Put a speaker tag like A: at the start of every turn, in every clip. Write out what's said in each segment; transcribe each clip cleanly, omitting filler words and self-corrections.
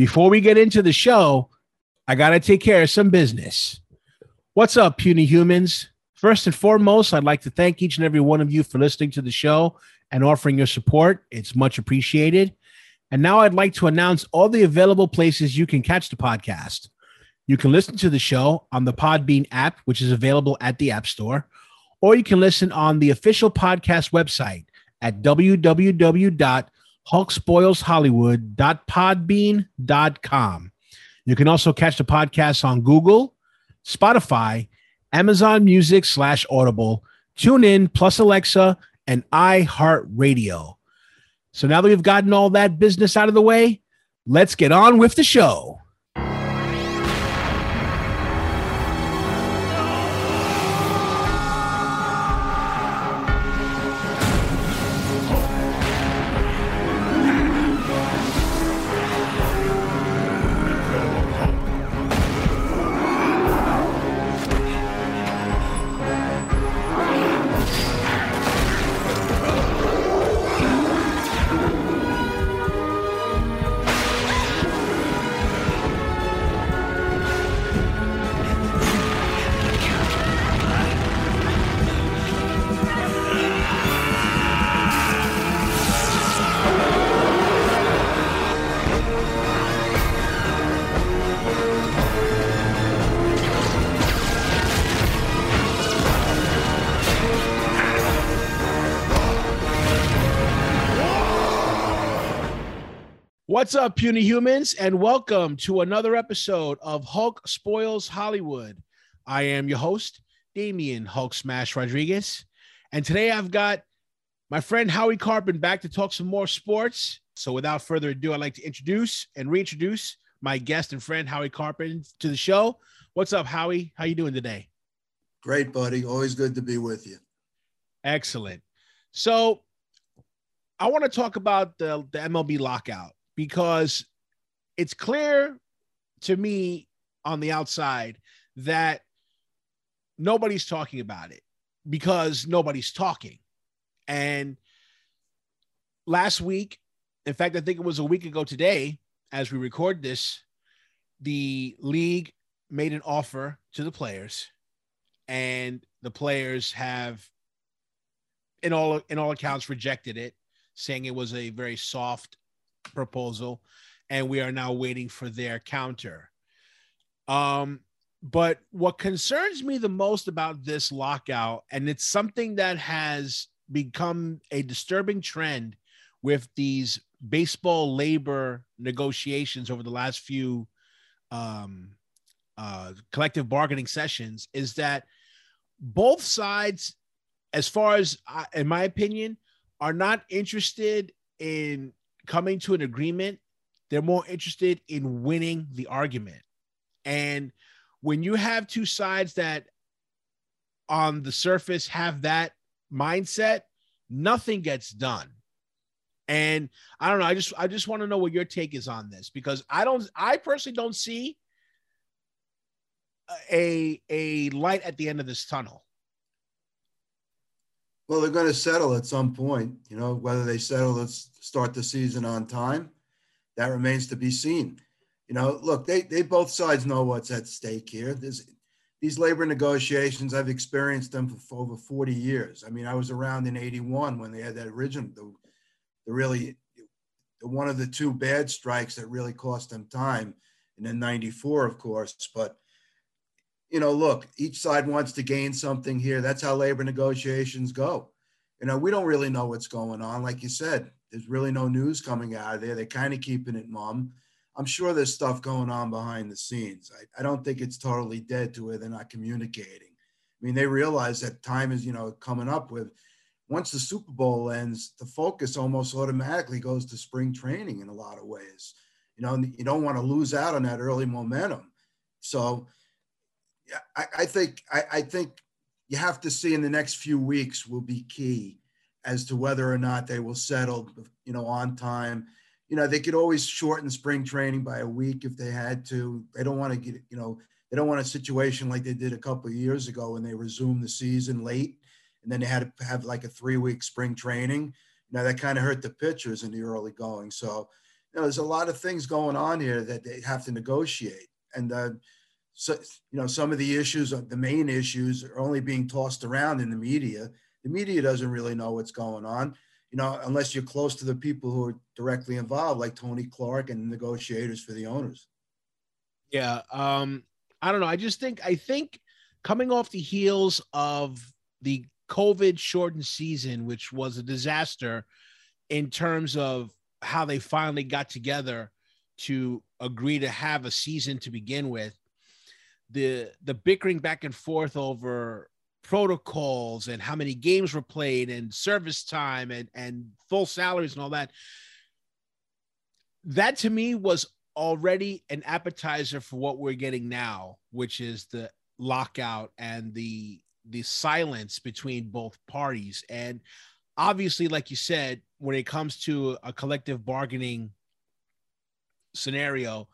A: Before we get into the show, I got to take care of some business. What's up, puny humans? First and foremost, I'd like to thank each and every one of you for listening to the show and offering your support. It's much appreciated. And now I'd like to announce all the available places you can catch the podcast. You can listen to the show on the Podbean app, which is available at the App Store, or you can listen on the official podcast website at www.hulkspoilshollywood.podbean.com. You can also catch the podcast on Google, Spotify, Amazon Music /Audible, TuneIn, plus Alexa, and iHeartRadio. So now that we've gotten all that business out of the way, let's get on with the show. What's up, puny humans, and welcome to another episode of Hulk Spoils Hollywood. I am your host, Damian Hulk Smash Rodriguez, and today I've got my friend Howie Carpin back to talk some more sports. So without further ado, I'd like to introduce and reintroduce my guest and friend Howie Carpin to the show. What's up, Howie? How you doing today?
B: Great, buddy. Always good to be with you.
A: Excellent. So I want to talk about the MLB lockout, because it's clear to me on the outside that nobody's talking about it because nobody's talking. And last week, in fact, I think it was a week ago today, as we record this, the league made an offer to the players, and the players have, in all accounts, rejected it, saying it was a very soft proposal, and we are now waiting for their counter. But what concerns me the most about this lockout, and it's something that has become a disturbing trend with these baseball labor negotiations over the last few collective bargaining sessions, is that both sides, as far as in my opinion, are not interested in coming to an agreement. They're more interested in winning the argument. And when you have two sides that on the surface have that mindset, nothing gets done. And I don't know, I just want to know what your take is on this, because I personally don't see a light at the end of this tunnel.
B: Well, they're going to settle at some point. You know, whether they settle to start the season on time, that remains to be seen. You know, look, they both sides know what's at stake here. These labor negotiations, I've experienced them for over 40 years. I mean, I was around in 81 when they had that original, the one of the two bad strikes that really cost them time, and then 94, of course. But you know, look, each side wants to gain something here. That's how labor negotiations go. You know, we don't really know what's going on. Like you said, there's really no news coming out of there. They're kind of keeping it mum. I'm sure there's stuff going on behind the scenes. I don't think it's totally dead to where they're not communicating. I mean, they realize that time is, you know, coming up with, once the Super Bowl ends, the focus almost automatically goes to spring training in a lot of ways. You know, you don't want to lose out on that early momentum. So, I think you have to see in the next few weeks will be key as to whether or not they will settle, you know, on time. You know, they could always shorten spring training by a week if they had to. They don't want to get, you know, they don't want a situation like they did a couple of years ago when they resumed the season late and then they had to have like a 3-week spring training. Now that kind of hurt the pitchers in the early going. So there's a lot of things going on here that they have to negotiate. And so, some of the issues, the main issues, are only being tossed around in the media. The media doesn't really know what's going on, unless you're close to the people who are directly involved, like Tony Clark and the negotiators for the owners.
A: Yeah. I don't know. I think coming off the heels of the COVID shortened season, which was a disaster in terms of how they finally got together to agree to have a season to begin with, the bickering back and forth over protocols and how many games were played and service time and full salaries and all that. That to me was already an appetizer for what we're getting now, which is the lockout and the silence between both parties. And obviously, like you said, when it comes to a collective bargaining scenario,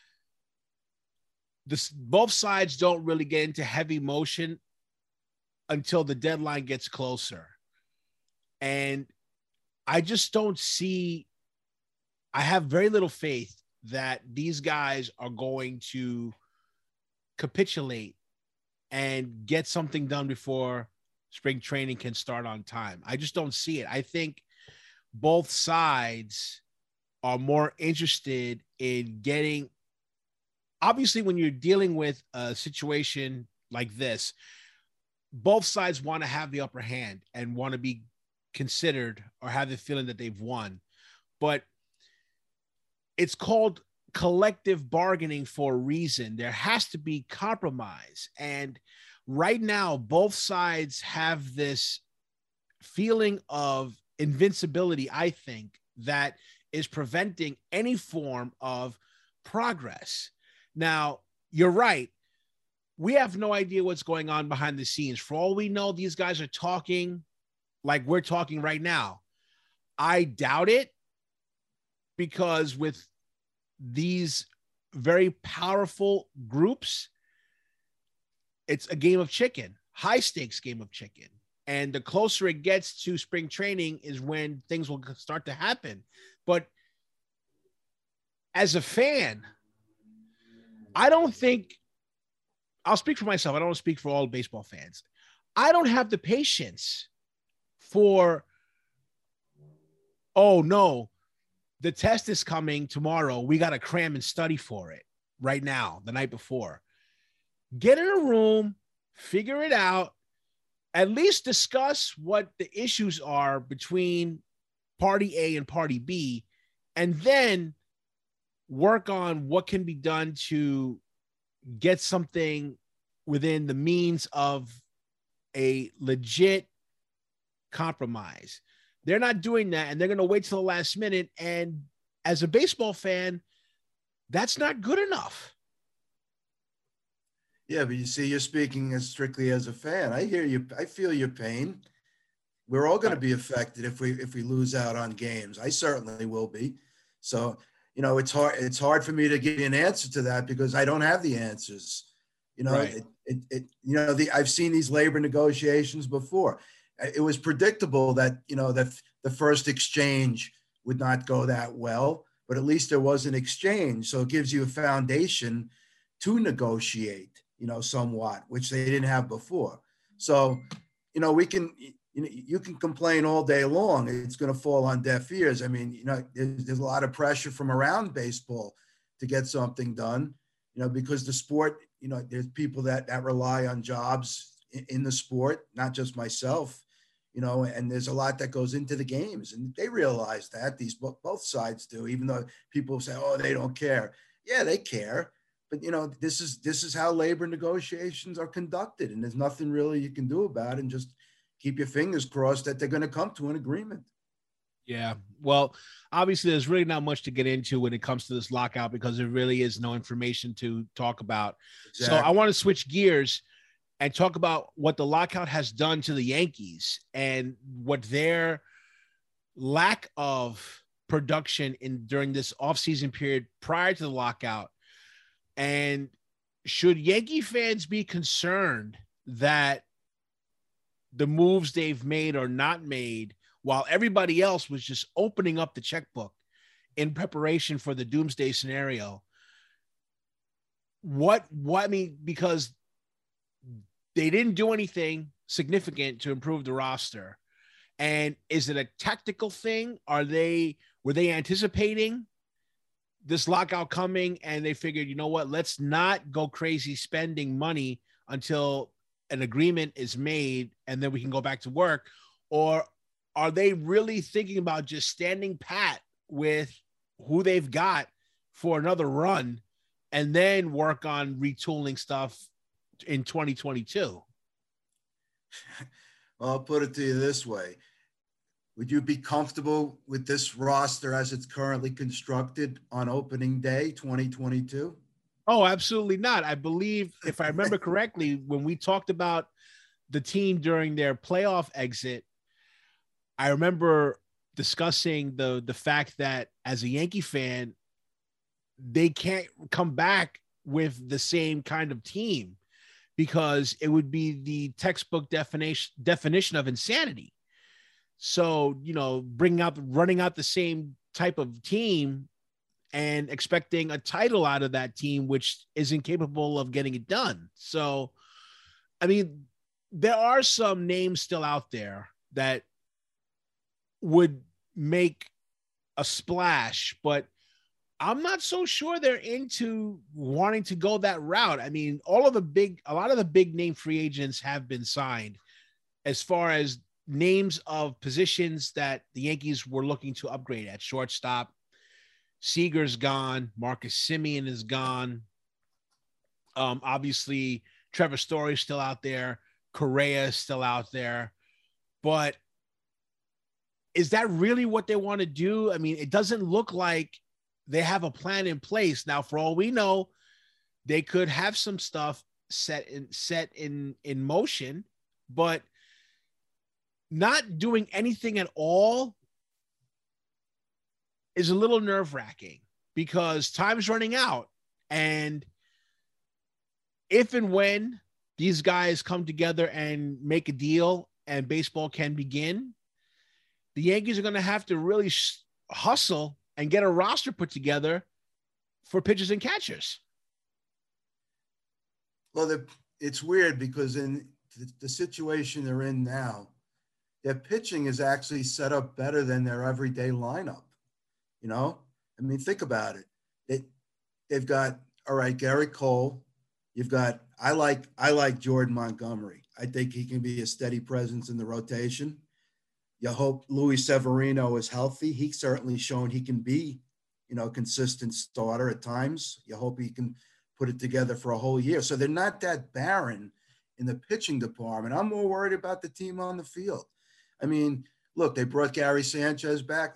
A: both sides don't really get into heavy motion until the deadline gets closer. And I just don't see, I have very little faith that these guys are going to capitulate and get something done before spring training can start on time. I just don't see it. I think both sides are more interested in getting, obviously, when you're dealing with a situation like this, both sides want to have the upper hand and want to be considered or have the feeling that they've won. But it's called collective bargaining for a reason. There has to be compromise. And right now, both sides have this feeling of invincibility, I think, that is preventing any form of progress. Now, you're right. We have no idea what's going on behind the scenes. For all we know, these guys are talking like we're talking right now. I doubt it, because with these very powerful groups, it's a game of chicken, high stakes game of chicken. And the closer it gets to spring training is when things will start to happen. But as a fan, I don't think, I'll speak for myself. I don't want to speak for all baseball fans. I don't have the patience for, oh no, the test is coming tomorrow. We got to cram and study for it right now, the night before. Get in a room, figure it out, at least discuss what the issues are between party A and party B, and then work on what can be done to get something within the means of a legit compromise. They're not doing that, and they're going to wait till the last minute. And as a baseball fan, that's not good enough.
B: Yeah, but you see, you're speaking as strictly as a fan. I hear you. I feel your pain. We're all going to be affected if we lose out on games. I certainly will be. So, it's hard. It's hard for me to give you an answer to that because I don't have the answers.
A: Right.
B: I've seen these labor negotiations before. It was predictable that, that the first exchange would not go that well, but at least there was an exchange. So it gives you a foundation to negotiate, somewhat, which they didn't have before. So, you can complain all day long. It's going to fall on deaf ears. I mean, there's a lot of pressure from around baseball to get something done, because the sport, there's people that rely on jobs in the sport, not just myself, and there's a lot that goes into the games, and they realize that both sides do, even though people say, oh, they don't care. Yeah, they care. But, this is how labor negotiations are conducted, and there's nothing really you can do about it, and just keep your fingers crossed that they're going to come to an agreement.
A: Yeah. Well, obviously, there's really not much to get into when it comes to this lockout because there really is no information to talk about. Exactly. So I want to switch gears and talk about what the lockout has done to the Yankees and what their lack of production during this offseason period prior to the lockout. And should Yankee fans be concerned that the moves they've made or not made while everybody else was just opening up the checkbook in preparation for the doomsday scenario. I mean, because they didn't do anything significant to improve the roster. And is it a tactical thing? Were they anticipating this lockout coming and they figured, you know what, let's not go crazy spending money until an agreement is made and then we can go back to work? Or are they really thinking about just standing pat with who they've got for another run and then work on retooling stuff in 2022?
B: Well, I'll put it to you this way. Would you be comfortable with this roster as it's currently constructed on opening day 2022?
A: Oh, absolutely not. I believe, if I remember correctly, when we talked about the team during their playoff exit, I remember discussing the fact that as a Yankee fan, they can't come back with the same kind of team because it would be the textbook definition of insanity. So, you know, running out the same type of team and expecting a title out of that team, which isn't capable of getting it done. So, I mean, there are some names still out there that would make a splash, but I'm not so sure they're into wanting to go that route. I mean, a lot of the big name free agents have been signed. As far as names of positions that the Yankees were looking to upgrade at: shortstop, Seager's gone, Marcus Semien is gone. Obviously, Trevor Story's still out there, Correa is still out there, but is that really what they want to do? I mean, it doesn't look like they have a plan in place. Now, for all we know, they could have some stuff set in motion, but not doing anything at all is a little nerve-wracking because time's running out. And if and when these guys come together and make a deal and baseball can begin, the Yankees are going to have to really hustle and get a roster put together for pitchers and catchers.
B: Well, it's weird because in the situation they're in now, their pitching is actually set up better than their everyday lineup. You know, I mean, think about it. They've got, all right, Garrett Cole. You've got, I like Jordan Montgomery. I think he can be a steady presence in the rotation. You hope Luis Severino is healthy. He's certainly shown he can be, you know, a consistent starter at times. You hope he can put it together for a whole year. So they're not that barren in the pitching department. I'm more worried about the team on the field. I mean, look, they brought Gary Sanchez back.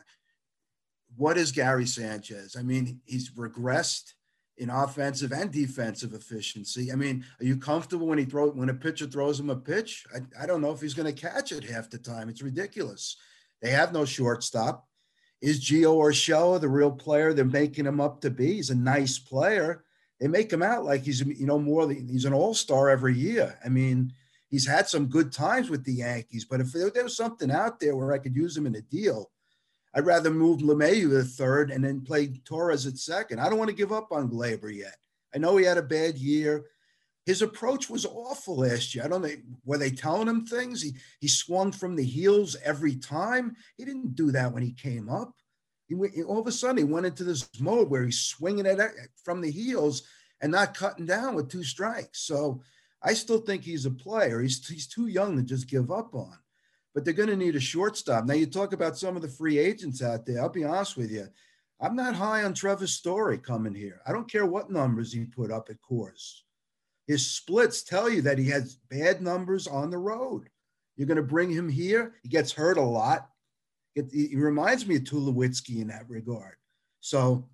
B: What is Gary Sanchez? I mean, he's regressed in offensive and defensive efficiency. I mean, are you comfortable when a pitcher throws him a pitch? I don't know if he's going to catch it half the time. It's ridiculous. They have no shortstop. Is Gio Urshela the real player they're making him up to be? He's a nice player. They make him out like he's, you know, he's an all-star every year. I mean, he's had some good times with the Yankees, but if there was something out there where I could use him in a deal, I'd rather move LeMahieu to third and then play Torres at second. I don't want to give up on Gleyber yet. I know he had a bad year. His approach was awful last year. I don't know, were they telling him things? He swung from the heels every time. He didn't do that when he came up. All of a sudden, he went into this mode where he's swinging it from the heels and not cutting down with two strikes. So I still think he's a player. He's too young to just give up on. But they're going to need a shortstop. Now, you talk about some of the free agents out there. I'll be honest with you. I'm not high on Trevor Story coming here. I don't care what numbers he put up at Coors. His splits tell you that he has bad numbers on the road. You're going to bring him here. He gets hurt a lot. He reminds me of Tulowitzki in that regard. So,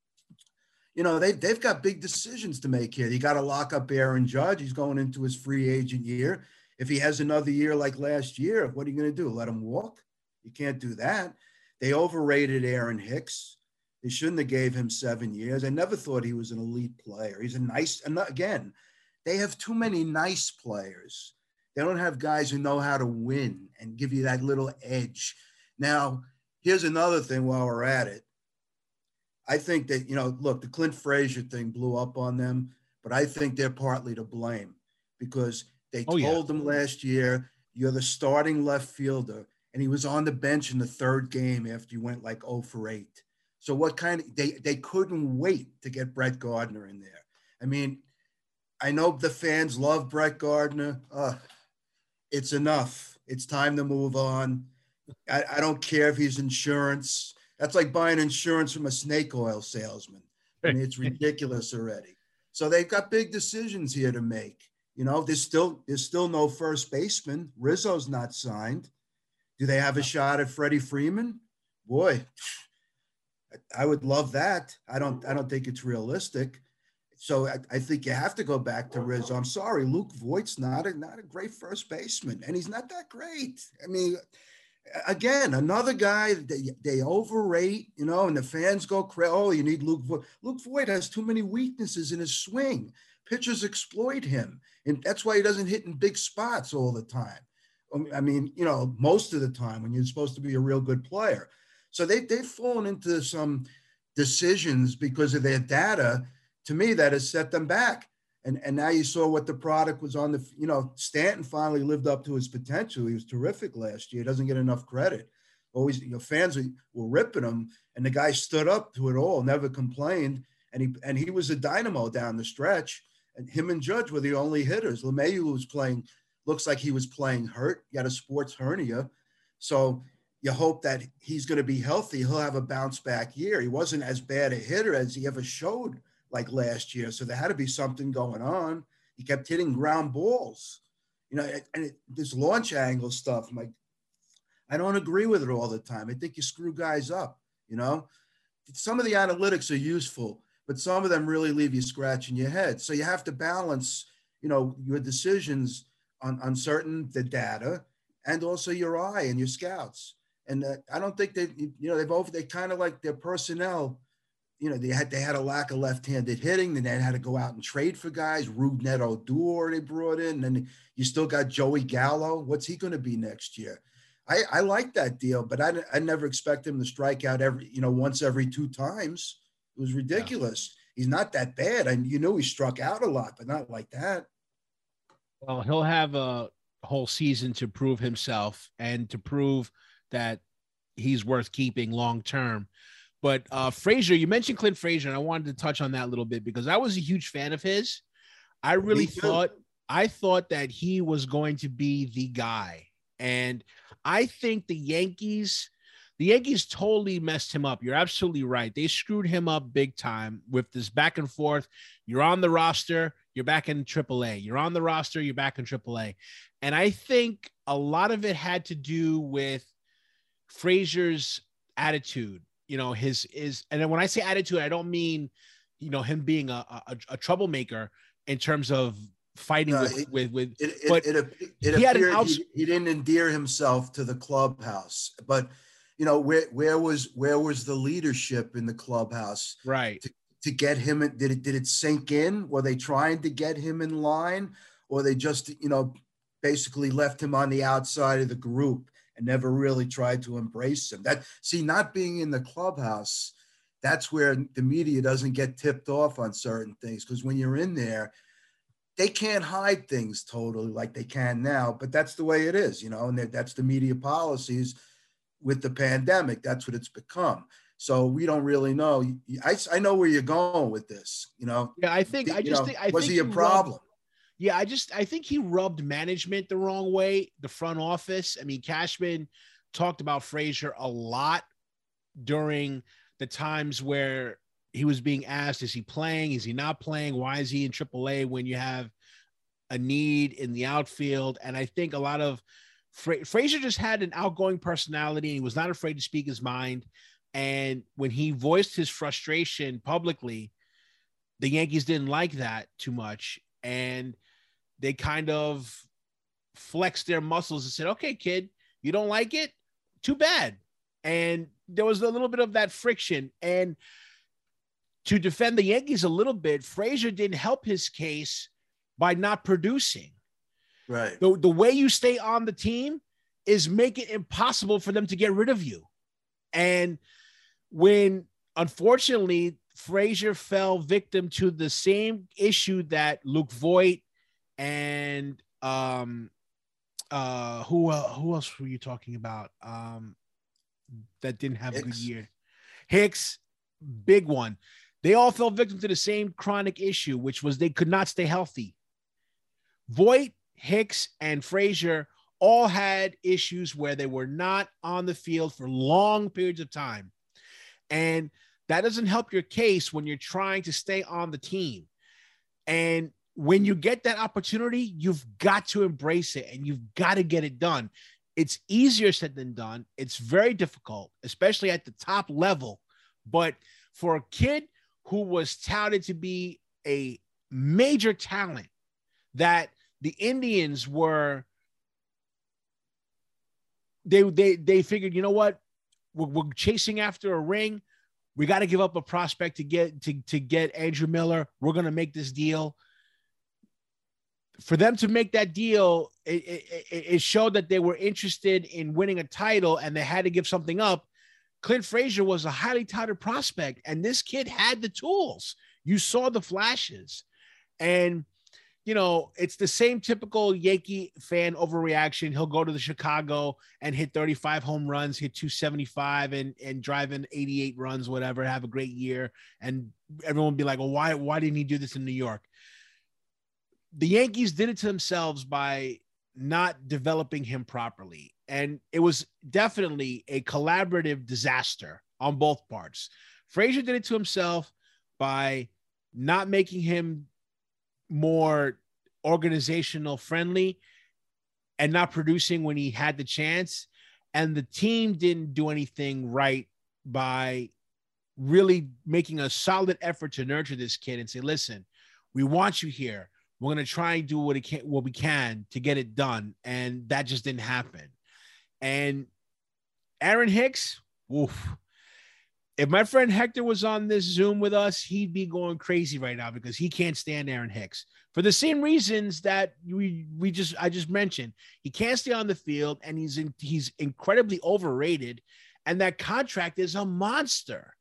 B: you know, they've got big decisions to make here. You got to lock up Aaron Judge. He's going into his free agent year. If he has another year like last year, what are you going to do? Let him walk? You can't do that. They overrated Aaron Hicks. They shouldn't have gave him 7 years. I never thought he was an elite player. He's a nice, and again, they have too many nice players. They don't have guys who know how to win and give you that little edge. Now, here's another thing while we're at it. I think that, look, the Clint Frazier thing blew up on them, but I think they're partly to blame because they
A: Oh yeah.
B: told him last year, you're the starting left fielder. And he was on the bench in the third game after you went like 0 for 8. So they couldn't wait to get Brett Gardner in there. I mean, I know the fans love Brett Gardner. It's enough. It's time to move on. I don't care if he's insurance. That's like buying insurance from a snake oil salesman. I mean, it's ridiculous already. So they've got big decisions here to make. There's still no first baseman. Rizzo's not signed. Do they have a shot at Freddie Freeman? Boy, I would love that. I don't think it's realistic. So I think you have to go back to Rizzo. I'm sorry, Luke Voigt's not a great first baseman, and he's not that great. I mean, again, another guy they overrate, and the fans go crazy. Oh, you need Luke Voigt. Luke Voigt has too many weaknesses in his swing. Pitchers exploit him, and that's why he doesn't hit in big spots all the time. I mean, most of the time when you're supposed to be a real good player. So they've fallen into some decisions because of their data, to me, that has set them back. And now you saw what the product was on the, Stanton finally lived up to his potential. He was terrific last year. He doesn't get enough credit. Always, fans were ripping him, and the guy stood up to it all, never complained. And he was a dynamo down the stretch. And him and Judge were the only hitters. LeMahieu was playing, looks like he was playing hurt. He had a sports hernia. So you hope that he's going to be healthy. He'll have a bounce back year. He wasn't as bad a hitter as he ever showed like last year. So there had to be something going on. He kept hitting ground balls, and this launch angle stuff. I'm like, I don't agree with it all the time. I think you screw guys up, Some of the analytics are useful, but some of them really leave you scratching your head. So you have to balance, your decisions on certain the data and also your eye and your scouts. And I don't think they kind of like their personnel. They had a lack of left-handed hitting. Then they had to go out and trade for guys. Rougned Odor they brought in. And then you still got Joey Gallo. What's he going to be next year? I like that deal, but I never expect him to strike out once every 2 times. It was ridiculous. Yeah. He's not that bad. And he struck out a lot, but not like that.
A: Well, he'll have a whole season to prove himself and to prove that he's worth keeping long term. But Frazier, you mentioned Clint Frazier, and I wanted to touch on that a little bit because I was a huge fan of his. I thought that he was going to be the guy. And I think the Yankees totally messed him up. You're absolutely right. They screwed him up big time with this back and forth. You're on the roster, you're back in AAA. You're on the roster, you're back in AAA. And I think a lot of it had to do with Frazier's attitude. And then when I say attitude, I don't mean, him being a troublemaker in terms of fighting
B: he didn't endear himself to the clubhouse, but where was the leadership in the clubhouse,
A: right?
B: To get him, did it sink in? Were they trying to get him in line, or they just, basically left him on the outside of the group and never really tried to embrace him? Not being in the clubhouse, that's where the media doesn't get tipped off on certain things. Because when you're in there, they can't hide things totally like they can now, but that's the way it is, and that's the media policies with the pandemic. That's what it's become. So we don't really know. I know where you're going with this,
A: Yeah, I think
B: was he a problem?
A: I think he rubbed management the wrong way, the front office. I mean, Cashman talked about Frazier a lot during the times where he was being asked, is he playing? Is he not playing? Why is he in AAA when you have a need in the outfield? And I think a lot of Frazier just had an outgoing personality, and he was not afraid to speak his mind. And when he voiced his frustration publicly, the Yankees didn't like that too much. And they kind of flexed their muscles and said, okay, kid, you don't like it? Too bad. And there was a little bit of that friction. And to defend the Yankees a little bit, Frazier didn't help his case by not producing.
B: Right.
A: The way you stay on the team is make it impossible for them to get rid of you. And when unfortunately, Frazier fell victim to the same issue that Luke Voigt and who else were you talking about? That didn't have a good year. Hicks, big one. They all fell victim to the same chronic issue, which was they could not stay healthy. Voigt, Hicks, and Frazier all had issues where they were not on the field for long periods of time. And that doesn't help your case when you're trying to stay on the team. And when you get that opportunity, you've got to embrace it and you've got to get it done. It's easier said than done. It's very difficult, especially at the top level. But for a kid who was touted to be a major talent, that the Indians were, they figured, you know what, we're chasing after a ring. We got to give up a prospect to get Andrew Miller. We're going to make this deal. For them to make that deal, it showed that they were interested in winning a title and they had to give something up. Clint Frazier was a highly touted prospect, and this kid had the tools. You saw the flashes. And, you know, it's the same typical Yankee fan overreaction. He'll go to the Chicago and hit 35 home runs, hit 275 and drive in 88 runs, whatever, have a great year. And everyone will be like, well, why didn't he do this in New York? The Yankees did it to themselves by not developing him properly. And it was definitely a collaborative disaster on both parts. Frazier did it to himself by not making him more organizational friendly and not producing when he had the chance. And the team didn't do anything right by really making a solid effort to nurture this kid and say, listen, we want you here. We're going to try and do what we can to get it done. And that just didn't happen. And Aaron Hicks, oof. If my friend Hector was on this Zoom with us, he'd be going crazy right now because he can't stand Aaron Hicks for the same reasons that I just mentioned. He can't stay on the field, and he's incredibly overrated, and that contract is a monster,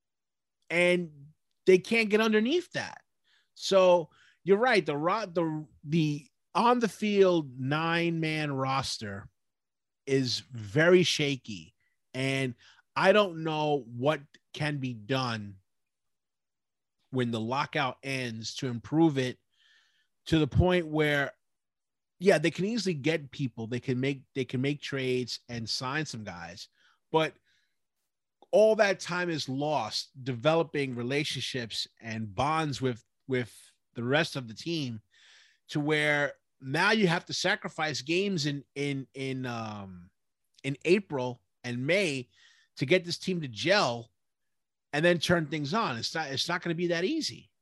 A: and they can't get underneath that. So you're right. The on the field 9-man roster is very shaky, and I don't know what can be done when the lockout ends to improve it to the point where, yeah, they can easily get people. They can make trades and sign some guys, but all that time is lost developing relationships and bonds with the rest of the team, to where now you have to sacrifice games in April and May to get this team to gel and then turn things on. It's not going to be that easy.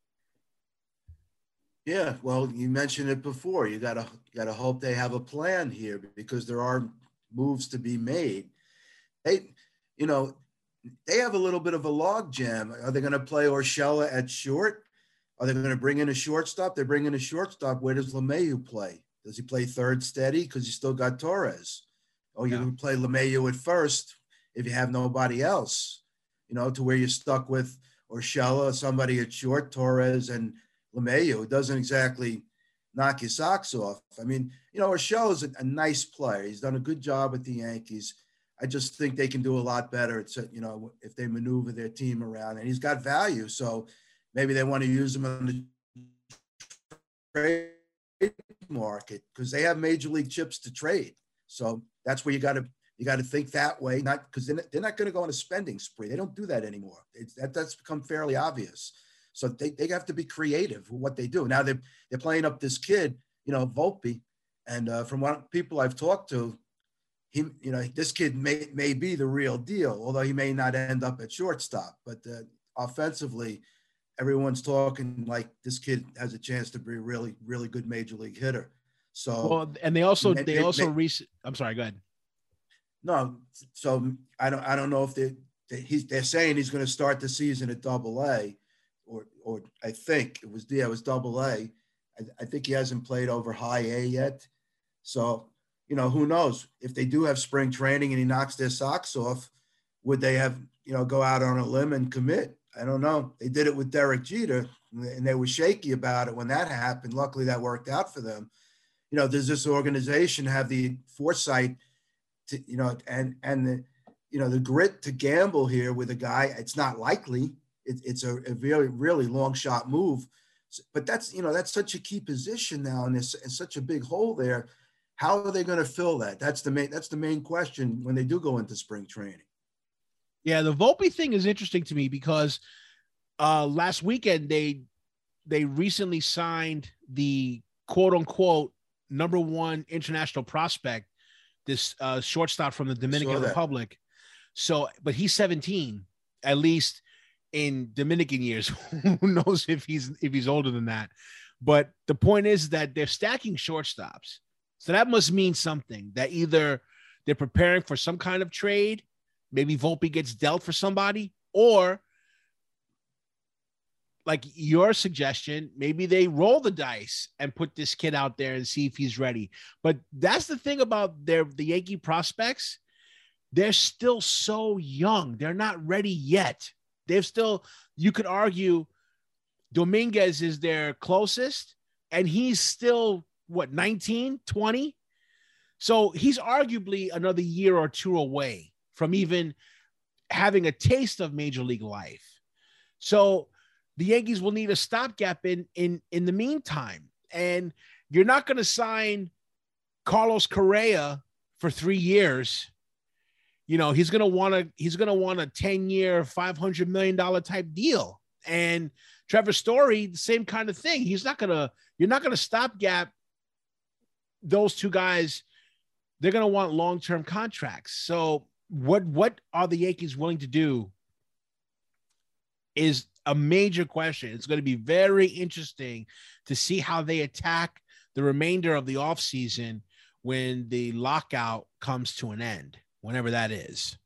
B: Yeah, well, you mentioned it before. You gotta hope they have a plan here, because there are moves to be made. They have a little bit of a log jam. Are they going to play Urshela at short? Are they going to bring in a shortstop? They bring in a shortstop. Where does LeMahieu play? Does he play third steady? Because you still got Torres. Or you're going to play LeMahieu at first if you have nobody else, to where you're stuck with Urshela, somebody at short, Torres, and LeMahieu. It doesn't exactly knock your socks off. I mean, Urshela is a nice player. He's done a good job with the Yankees. I just think they can do a lot better. If they maneuver their team around, and he's got value. So maybe they want to use him on the trade market because they have major league chips to trade. So that's where you got to think that way, not because they're not going to go on a spending spree. They don't do that anymore. That's become fairly obvious. So they have to be creative with what they do. Now they're playing up this kid, Volpe, and from what people I've talked to, this kid may be the real deal, although he may not end up at shortstop. But offensively, everyone's talking like this kid has a chance to be a really, really good major league hitter. So,
A: and I'm sorry, go ahead.
B: No, so I don't know if they're saying he's going to start the season at Double-A, or I think it was Double-A. I think he hasn't played over High A yet. So, who knows if they do have spring training and he knocks their socks off, would they have, go out on a limb and commit? I don't know. They did it with Derek Jeter, and they were shaky about it when that happened. Luckily, that worked out for them. Does this organization have the foresight to, and the grit to gamble here with a guy? It's not likely. It's a really, really long shot move. But that's such a key position now, and there's such a big hole there. How are they going to fill that? That's the main question when they do go into spring training.
A: Yeah, the Volpe thing is interesting to me because last weekend they recently signed the quote unquote #1 international prospect, this shortstop from the Dominican Republic. So, but he's 17, at least in Dominican years. Who knows if he's older than that? But the point is that they're stacking shortstops. So that must mean something, that either they're preparing for some kind of trade, maybe Volpe gets dealt for somebody, or like your suggestion, maybe they roll the dice and put this kid out there and see if he's ready. But that's the thing about the Yankee prospects. They're still so young. They're not ready yet. They've still, you could argue Dominguez is their closest, and he's still, 19, 20? So he's arguably another year or two away from even having a taste of major league life. So the Yankees will need a stopgap in the meantime. And you're not going to sign Carlos Correa for 3 years. He's going to want a 10-year, $500 million type deal. And Trevor Story, the same kind of thing. You're not going to stopgap those two guys. They're going to want long-term contracts. So what are the Yankees willing to do is a major question. It's going to be very interesting to see how they attack the remainder of the offseason when the lockout comes to an end, whenever that is.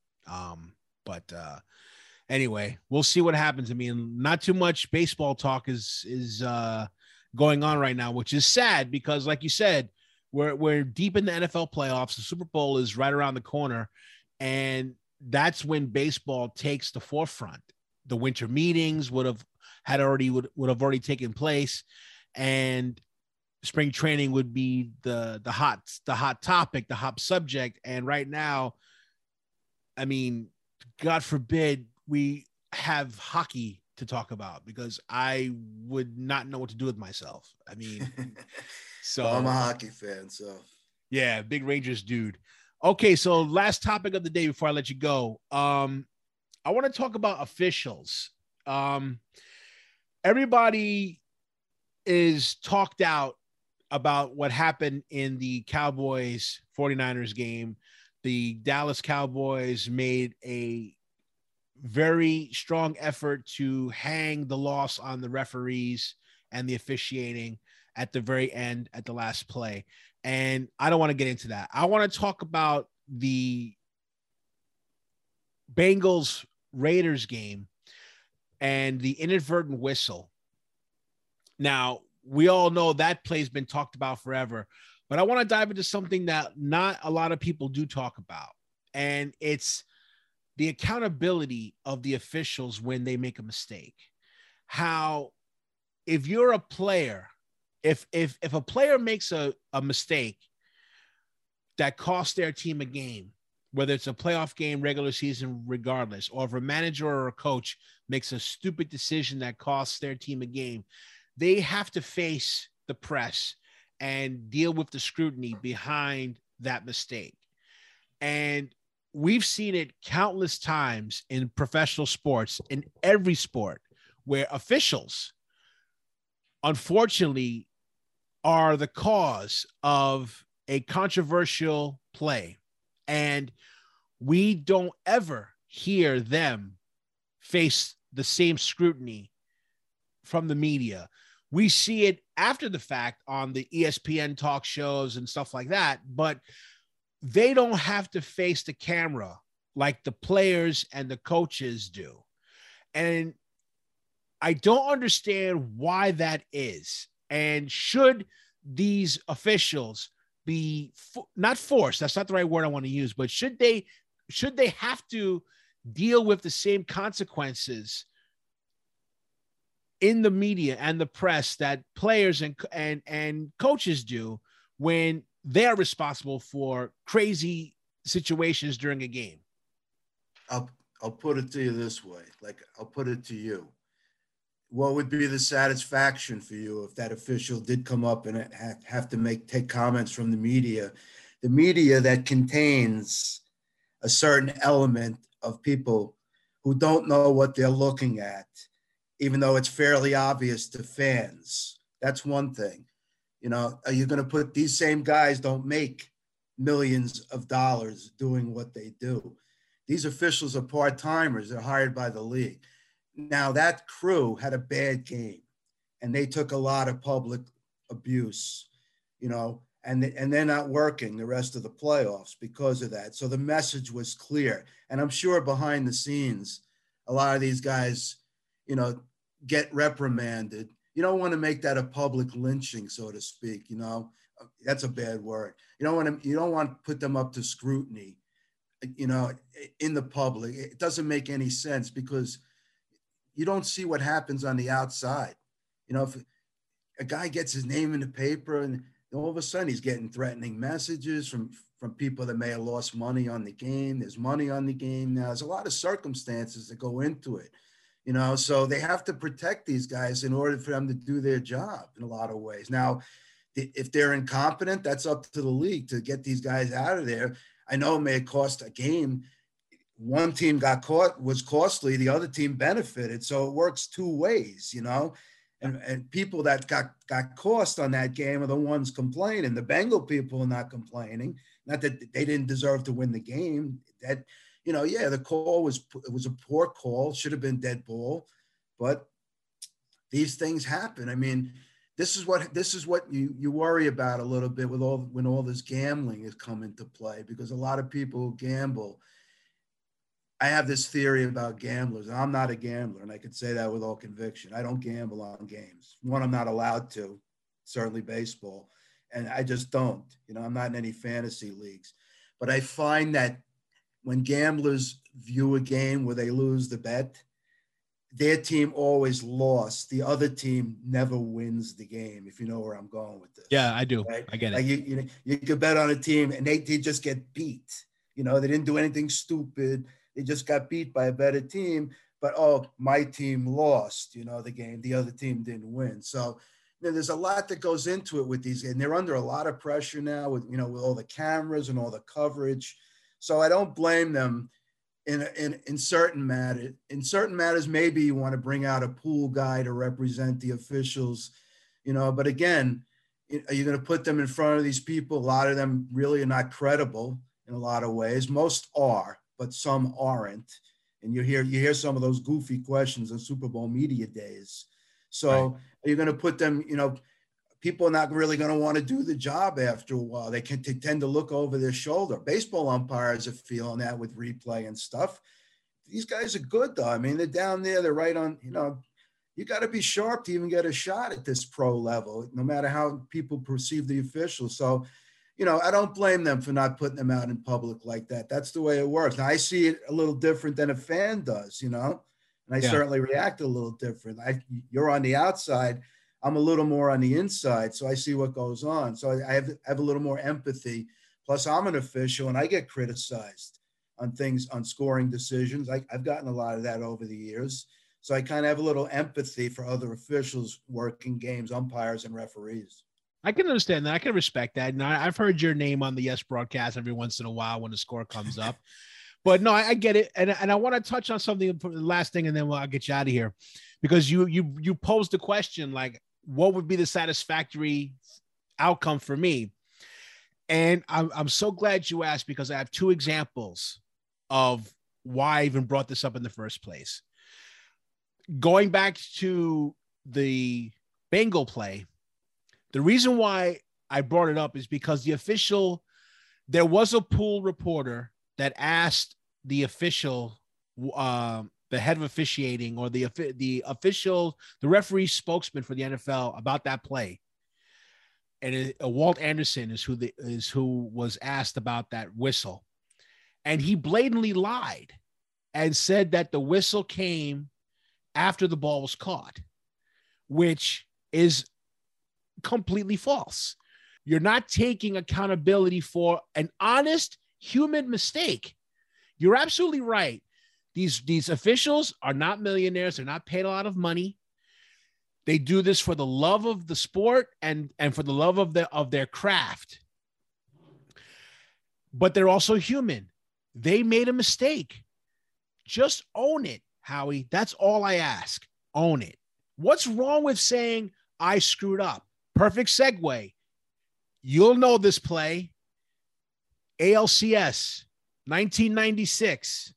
A: Anyway, we'll see what happens. I mean, not too much baseball talk is going on right now, which is sad because, like you said, we're deep in the NFL playoffs. The Super Bowl is right around the corner, and that's when baseball takes the forefront. The winter meetings would have already taken place, and spring training would be the hot topic, the hot subject. And right now, I mean, God forbid we have hockey to talk about, because I would not know what to do with myself. I mean, so
B: I'm a hockey fan, so
A: yeah, big Rangers dude. Okay, so last topic of the day before I let you go. I want to talk about officials. Everybody is talked out about what happened in the Cowboys 49ers game. The Dallas Cowboys made a very strong effort to hang the loss on the referees and the officiating at the very end, at the last play. And I don't want to get into that. I want to talk about the Bengals Raiders game and the inadvertent whistle. Now, we all know that play's been talked about forever, but I want to dive into something that not a lot of people do talk about. And it's the accountability of the officials when they make a mistake. How, if you're a player, if a player makes a mistake that costs their team a game, whether it's a playoff game, regular season, regardless, or if a manager or a coach makes a stupid decision that costs their team a game, they have to face the press and deal with the scrutiny behind that mistake. And we've seen it countless times in professional sports, in every sport, where officials, unfortunately, are the cause of a controversial play. And we don't ever hear them face the same scrutiny from the media. We see it after the fact on the ESPN talk shows and stuff like that, but they don't have to face the camera like the players and the coaches do. And I don't understand why that is. And should these officials be not forced, that's not the right word I want to use, but should they have to deal with the same consequences in the media and the press that players and coaches do when they're responsible for crazy situations during a game?
B: I'll put it to you this way. Like, I'll put it to you. What would be the satisfaction for you if that official did come up and have to take comments from the media that contains a certain element of people who don't know what they're looking at, even though it's fairly obvious to fans? That's one thing. You know, are you going to put these same guys don't make millions of dollars doing what they do? These officials are part-timers. They're hired by the league. Now, that crew had a bad game, and they took a lot of public abuse, you know, and they're not working the rest of the playoffs because of that. So the message was clear. And I'm sure behind the scenes, a lot of these guys, you know, get reprimanded. You don't want to make that a public lynching, so to speak, you know. That's a bad word. You don't want to put them up to scrutiny, you know, in the public. It doesn't make any sense because you don't see what happens on the outside. You know, if a guy gets his name in the paper and all of a sudden he's getting threatening messages from people that may have lost money on the game. There's money on the game now. There's a lot of circumstances that go into it, you know, so they have to protect these guys in order for them to do their job in a lot of ways. Now, if they're incompetent, that's up to the league to get these guys out of there. I know it may cost a game. One team got caught, was costly, the other team benefited. So it works two ways, you know, and people that got cost on that game are the ones complaining. The Bengal people are not complaining, not that they didn't deserve to win the game. That, you know, yeah, the call was a poor call, should have been dead ball, but these things happen. I mean, this is what you worry about a little bit when all this gambling has come into play, because a lot of people who gamble. I have this theory about gamblers. I'm not a gambler, and I could say that with all conviction. I don't gamble on games. One, I'm not allowed to, certainly baseball, and I just don't. You know, I'm not in any fantasy leagues. But I find that when gamblers view a game where they lose the bet, their team always lost. The other team never wins the game, if you know where I'm going with this.
A: Yeah, I do.
B: Right?
A: I get it.
B: Like you could bet on a team, and they just get beat. You know, they didn't do anything stupid. They just got beat by a better team, but, oh, my team lost, you know, the game. The other team didn't win. So, you know, there's a lot that goes into it with these, and they're under a lot of pressure now with, you know, with all the cameras and all the coverage. So I don't blame them in certain matters. In certain matters, maybe you want to bring out a pool guy to represent the officials, you know, but again, are you going to put them in front of these people? A lot of them really are not credible in a lot of ways. Most are, but some aren't. And you hear some of those goofy questions on Super Bowl media days. So right. Are you going to put them, you know, people are not really going to want to do the job after a while. They tend to look over their shoulder. Baseball umpires are feeling that with replay and stuff. These guys are good, though. I mean, they're down there. They're right on, you know, you got to be sharp to even get a shot at this pro level, no matter how people perceive the officials. So, you know, I don't blame them for not putting them out in public like that. That's the way it works. Now, I see it a little different than a fan does, you know, and I certainly react a little different. You're on the outside. I'm a little more on the inside, so I see what goes on. So I have a little more empathy. Plus, I'm an official, and I get criticized on things, on scoring decisions. I've gotten a lot of that over the years. So I kind of have a little empathy for other officials working games, umpires, and referees.
A: I can understand that. I can respect that. And I've heard your name on the Yes broadcast every once in a while when the score comes up. But no, I get it. And I want to touch on something for the last thing, and then I'll get you out of here. Because you posed the question, like, what would be the satisfactory outcome for me? And I'm so glad you asked, because I have two examples of why I even brought this up in the first place. Going back to the Bengal play, the reason why I brought it up is because there was a pool reporter that asked the official, the head of officiating, or the referee spokesman for the NFL about that play. And Walt Anderson is who was asked about that whistle. And he blatantly lied. and said that the whistle came after the ball was caught, which is completely false. You're not taking accountability for an honest human mistake. You're absolutely right. These officials are not millionaires. They're not paid a lot of money. They do this for the love of the sport and for the love of their craft. But they're also human. They made a mistake. Just own it, Howie. That's all I ask. Own it. What's wrong with saying I screwed up? Perfect segue. You'll know this play. ALCS, 1996.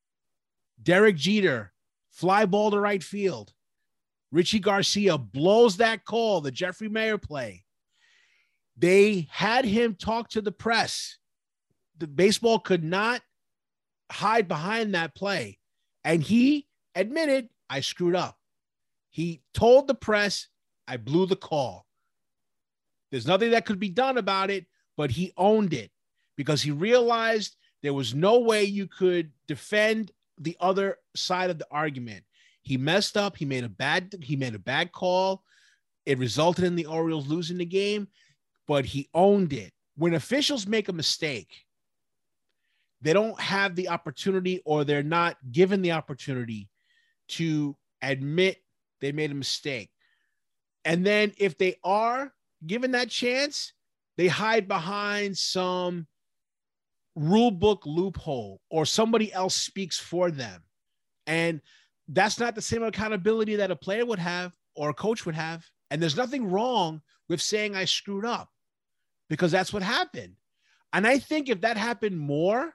A: Derek Jeter, fly ball to right field. Richie Garcia blows that call, the Jeffrey Mayer play. They had him talk to the press. The baseball could not hide behind that play. And he admitted, I screwed up. He told the press, I blew the call. There's nothing that could be done about it, but he owned it because he realized there was no way you could defend the other side of the argument. He messed up. He made a bad call. It resulted in the Orioles losing the game, but he owned it. When officials make a mistake, they don't have the opportunity, or they're not given the opportunity to admit they made a mistake. And then if they are given that chance, they hide behind some rule book loophole, or somebody else speaks for them. And that's not the same accountability that a player would have or a coach would have. And there's nothing wrong with saying I screwed up, because that's what happened. And I think if that happened more,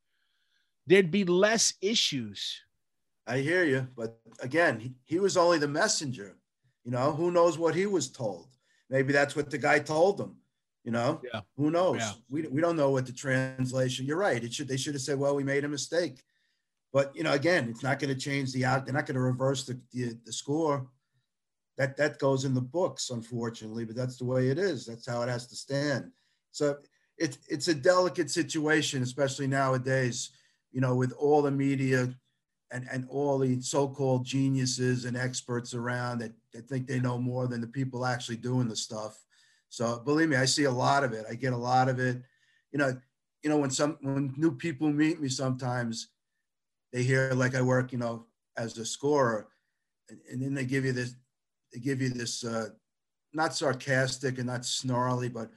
A: there'd be less issues.
B: I hear you. But again, he was only the messenger. You know, who knows what he was told? Maybe that's what the guy told him. You know,
A: yeah.
B: Who knows?
A: Yeah.
B: We don't know what the translation. You're right. They should have said, well, we made a mistake. But, you know, again, it's not going to change the out. They're not going to reverse the score. That goes in the books, unfortunately, but that's the way it is. That's how it has to stand. So it's a delicate situation, especially nowadays, you know, with all the media and all the so-called geniuses and experts around that think they know more than the people actually doing the stuff. So believe me, I see a lot of it. I get a lot of it. You know, when new people meet me, sometimes they hear like I work, you know, as a scorer, and then they give you this not sarcastic and not snarly, but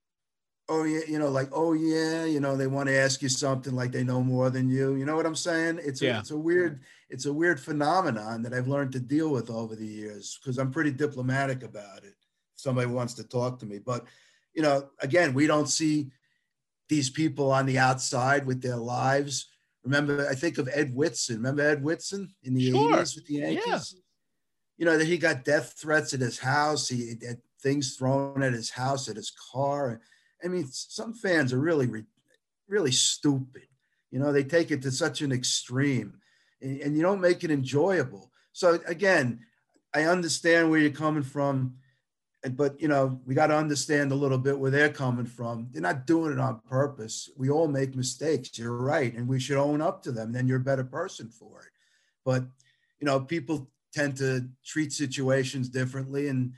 B: oh yeah, you know, like, oh yeah, you know, they want to ask you something like they know more than you. You know what I'm saying? It's a weird phenomenon that I've learned to deal with over the years, because I'm pretty diplomatic about it. Somebody wants to talk to me, but you know, again, we don't see these people on the outside with their lives. Remember, I think of Ed Whitson. Remember Ed Whitson in the 80s with the Yankees? Yeah. You know, that he got death threats at his house. He had things thrown at his house, at his car. I mean, some fans are really, really stupid. You know, they take it to such an extreme, and you don't make it enjoyable. So again, I understand where you're coming from, but you know, we got to understand a little bit where they're coming from. They're not doing it on purpose. We all make mistakes. You're right, and we should own up to them. Then you're a better person for it. But you know, people tend to treat situations differently, and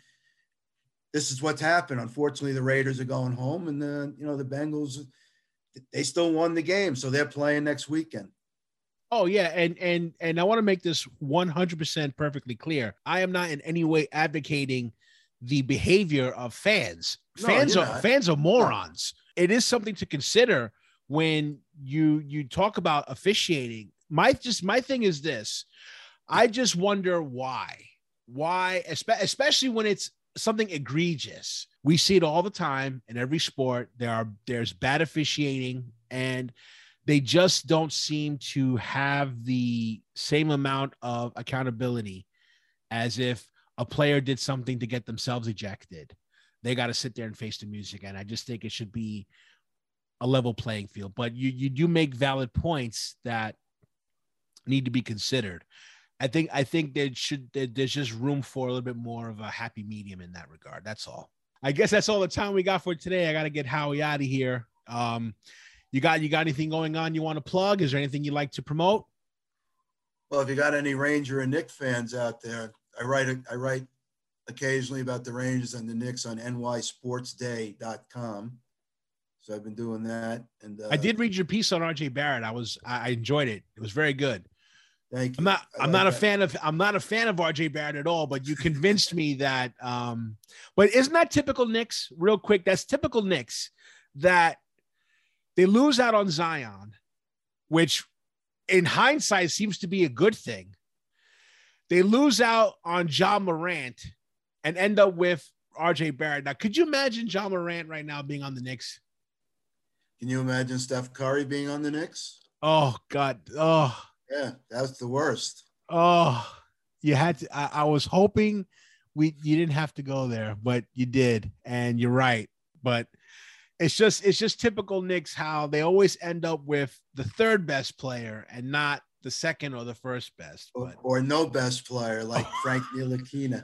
B: this is what's happened. Unfortunately, the Raiders are going home, and you know, the Bengals, they still won the game, so they're playing next weekend.
A: Oh yeah, and I want to make this 100% perfectly clear. I am not in any way advocating the behavior of fans. Fans are morons. No. It is something to consider when you talk about officiating. My thing is this. I just wonder why, especially when it's something egregious. We see it all the time in every sport. There's bad officiating, and they just don't seem to have the same amount of accountability as if a player did something to get themselves ejected. They got to sit there and face the music. And I just think it should be a level playing field. But you do make valid points that need to be considered. I think there's just room for a little bit more of a happy medium in that regard. That's all. I guess that's all the time we got for today. I got to get Howie out of here. You got anything going on you want to plug? Is there anything you'd like to promote?
B: Well, if you got any Ranger and Knicks fans out there, I write occasionally about the Rangers and the Knicks on nysportsday.com. So I've been doing that. And
A: I did read your piece on RJ Barrett. I enjoyed it. It was very good.
B: Thank you.
A: I'm not a fan of RJ Barrett at all, but you convinced me that but isn't that typical Knicks? Real quick, that's typical Knicks that they lose out on Zion, which in hindsight seems to be a good thing. They lose out on Ja Morant and end up with RJ Barrett. Now, could you imagine Ja Morant right now being on the Knicks?
B: Can you imagine Steph Curry being on the Knicks?
A: Oh God. Oh.
B: Yeah, that's the worst.
A: Oh, you had to. I was hoping you didn't have to go there, but you did, and you're right. But it's just typical Knicks how they always end up with the third best player and not the second or the first best.
B: Or no best player like Frank Ntilikina.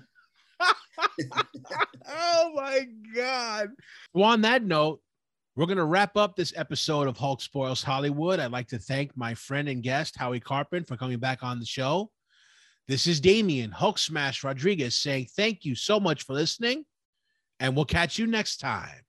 A: Oh my God. Well, on that note, we're going to wrap up this episode of Hulk Spoils Hollywood. I'd like to thank my friend and guest, Howie Carpin, for coming back on the show. This is Damian Hulk Smash Rodriguez saying thank you so much for listening, and we'll catch you next time.